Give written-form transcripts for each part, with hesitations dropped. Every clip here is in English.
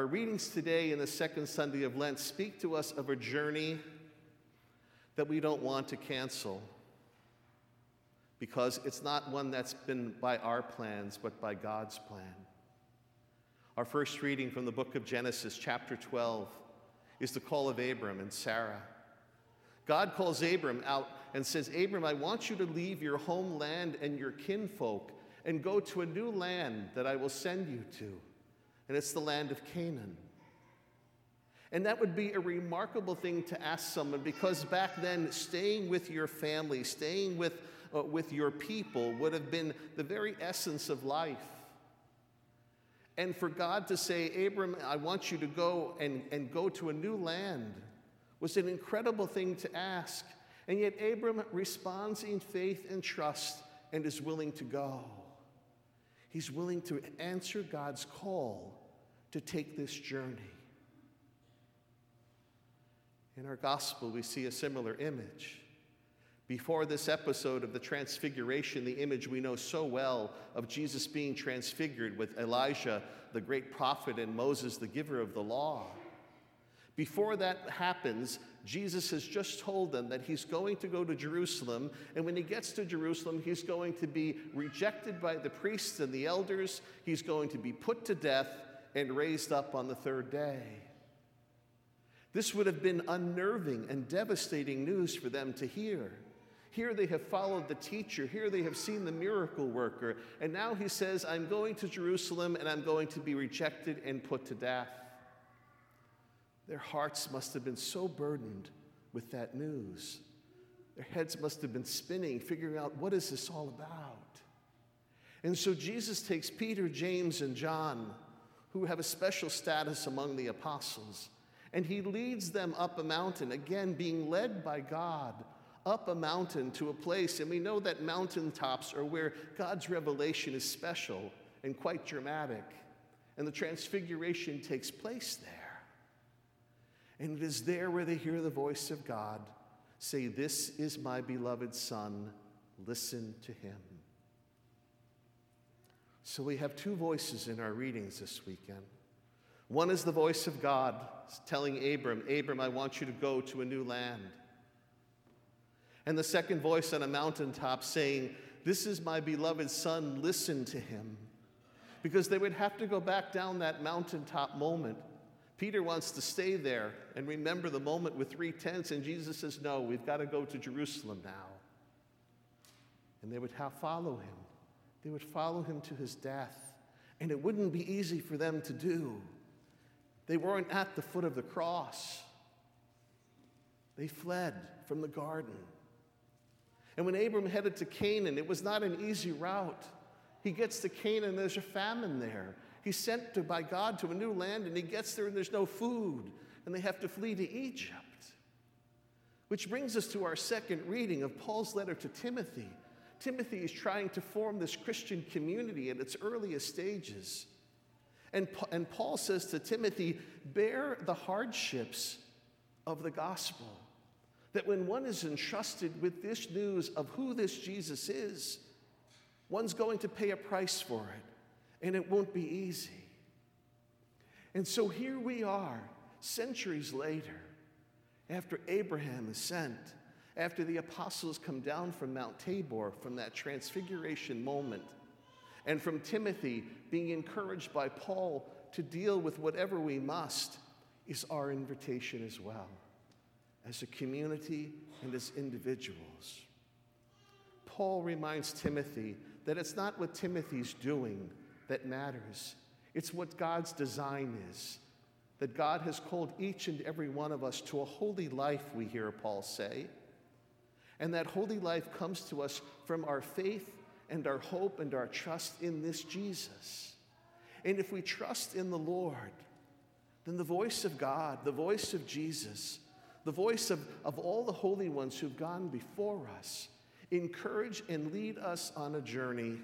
Our readings today in the second Sunday of Lent speak to us of a journey that we don't want to cancel, because it's not one that's been by our plans, but by God's plan. Our first reading from the book of Genesis, chapter 12, is the call of Abram and Sarah. God calls Abram out and says, Abram, I want you to leave your homeland and your kinfolk and go to a new land that I will send you to. And it's the land of Canaan. And that would be a remarkable thing to ask someone, because back then, staying with your family, staying with your people would have been the very essence of life. And for God to say, Abram, I want you to go and go to a new land was an incredible thing to ask. And yet Abram responds in faith and trust and is willing to go. He's willing to answer God's call to take this journey. In our gospel, we see a similar image. Before this episode of the Transfiguration, the image we know so well of Jesus being transfigured with Elijah, the great prophet, and Moses, the giver of the law. Before that happens, Jesus has just told them that he's going to go to Jerusalem, and when he gets to Jerusalem, he's going to be rejected by the priests and the elders. He's going to be put to death and raised up on the third day. This would have been unnerving and devastating news for them to hear. Here they have followed the teacher. Here they have seen the miracle worker. And now he says, I'm going to Jerusalem and I'm going to be rejected and put to death. Their hearts must have been so burdened with that news. Their heads must have been spinning, figuring out, what is this all about? And so Jesus takes Peter, James, and John, who have a special status among the apostles, and he leads them up a mountain, again being led by God, up a mountain to a place. And we know that mountaintops are where God's revelation is special and quite dramatic. And the Transfiguration takes place there. And it is there where they hear the voice of God say, this is my beloved Son, listen to him. So we have two voices in our readings this weekend. One is the voice of God telling Abram, Abram, I want you to go to a new land. And the second voice on a mountaintop saying, this is my beloved Son, listen to him. Because they would have to go back down that mountaintop moment. Peter wants to stay there and remember the moment with 3 tents, and Jesus says, no, we've got to go to Jerusalem now. And they would follow him. They would follow him to his death. And it wouldn't be easy for them to do. They weren't at the foot of the cross. They fled from the garden. And when Abram headed to Canaan, it was not an easy route. He gets to Canaan, there's a famine there. He's sent by God to a new land, and he gets there and there's no food, and they have to flee to Egypt. Which brings us to our second reading of Paul's letter to Timothy. Timothy is trying to form this Christian community at its earliest stages. And Paul says to Timothy, bear the hardships of the gospel. That when one is entrusted with this news of who this Jesus is, one's going to pay a price for it, and it won't be easy. And so here we are, centuries later, after Abraham is sent, after the apostles come down from Mount Tabor, from that transfiguration moment, and from Timothy being encouraged by Paul to deal with whatever we must, is our invitation as well, as a community and as individuals. Paul reminds Timothy that it's not what Timothy's doing that matters. It's what God's design is, that God has called each and every one of us to a holy life, we hear Paul say. And that holy life comes to us from our faith and our hope and our trust in this Jesus. And if we trust in the Lord, then the voice of God, the voice of Jesus, the voice of all the holy ones who've gone before us, encourage and lead us on a journey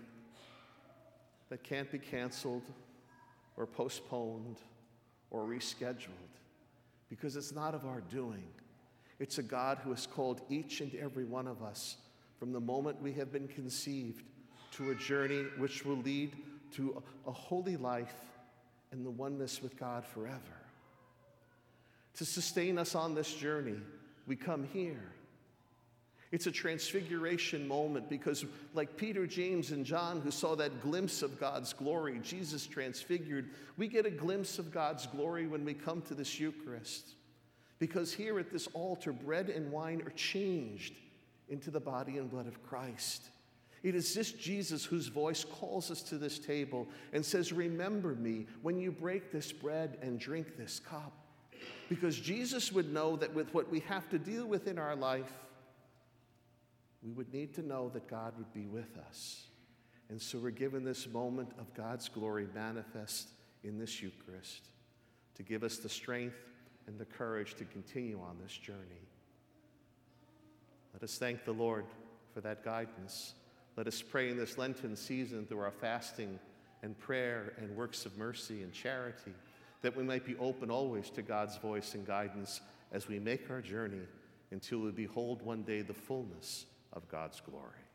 that can't be canceled or postponed or rescheduled, because it's not of our doing. It's a God who has called each and every one of us from the moment we have been conceived to a journey which will lead to a holy life and the oneness with God forever. To sustain us on this journey, we come here. It's a transfiguration moment because, like Peter, James, and John, who saw that glimpse of God's glory, Jesus transfigured, we get a glimpse of God's glory when we come to this Eucharist. Because here at this altar, bread and wine are changed into the body and blood of Christ. It is this Jesus whose voice calls us to this table and says, remember me when you break this bread and drink this cup. Because Jesus would know that with what we have to deal with in our life, we would need to know that God would be with us. And so we're given this moment of God's glory manifest in this Eucharist to give us the strength and the courage to continue on this journey. Let us thank the Lord for that guidance. Let us pray in this Lenten season through our fasting and prayer and works of mercy and charity, that we might be open always to God's voice and guidance as we make our journey until we behold one day the fullness of God's glory.